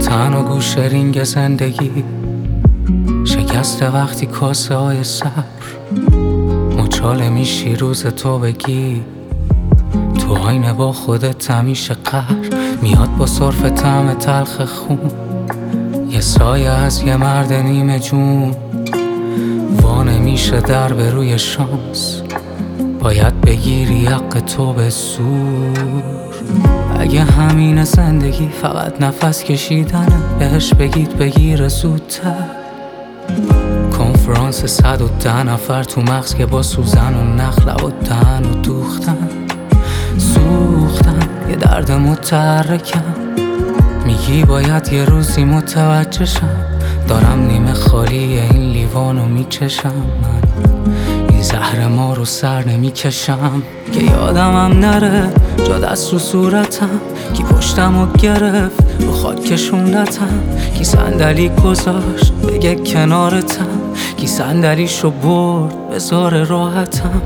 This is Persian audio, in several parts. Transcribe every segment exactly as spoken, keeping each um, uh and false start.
تن و گوش رینگ زندگی شکسته وقتی کاسه های صبر مچاله میشی روز تو بگی تو آینه با خودت همیشه قهر میاد با صرف طعم تلخ خون یه سایه از یه مرد نیمه جون وانه میشه در به روی شانس باید بگیری حق تو به زور اگه همین زندگی فقط نفس کشیدنه بهش بگید بگیره زودتر کنفرانس صد و ده نفر تو مغز که با سوزن و نخل و دهن و دوختن سوختن یه درد متحرکم میگی باید یه روزی متوجه شم دارم نیمه خالی این لیوانو میچشم من این زهر ما رو سر نمیکشم که یادمم نره جا دست رو صورتم کی پشتمو گرفت رو خاک کشوندتم کی صندلی گذاشت بگه کنارتم کی صندلیشو برد بذاره راحتم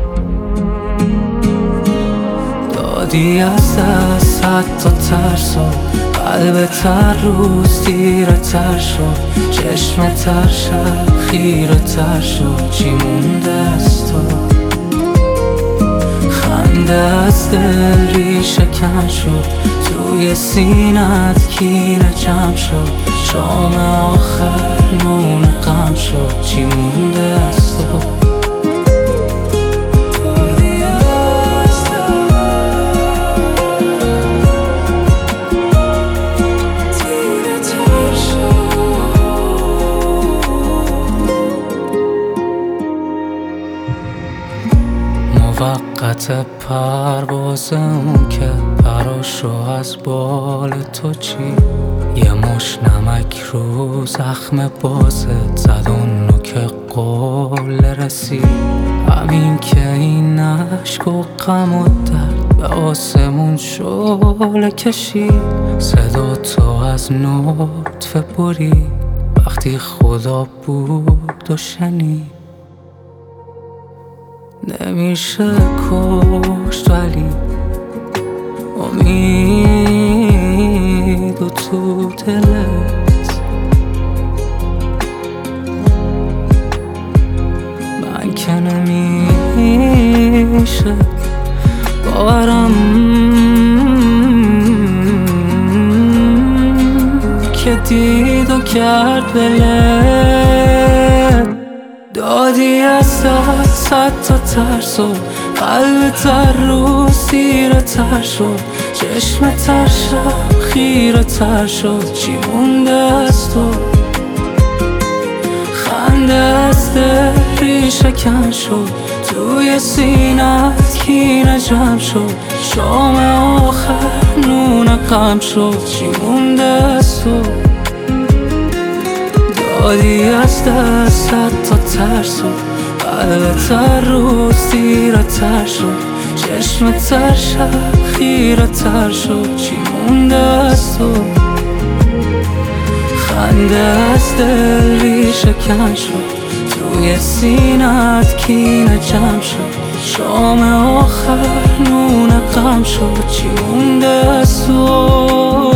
دادی از دست صد تا ترس و قلب تر روز تیره تر شد چشم تر شد خیره تر شد چی مونده از تو خنده از دل ریشه کن شد توی سینت کینه جمع شد شام آخر نون غم شد چی مونده از تو موقت پرواز اون که پراشو از بال تو چی یه مش نمک رو زخم بازت زد اون نوک قول رسید همین که این عشق و غم و درد به آسمون شعله کشید صدا تو از نطفه برید وقتی خدا بود و شنید نمیشه کشت ولی امید و تو دلت من که نمیشه باورم که دید و کرد بلت دادی از دست صد تا ترس و قلب تر رو سیره تر شد چشم تر شد خیره تر شد چی مونده از تو خنده از دل ریشه کن شد توی سینت کینه جمع شد شام آخر نون غم شد چی مونده از تو دادی از دست صد تا ترس و قلب تر روز تیره تر شد چشم تر شد خیره تر شد چی مونده از تو خنده از دل ریشه کن شد توی سینت کینه جمع شد شام آخر نون غم شد چی مونده از تو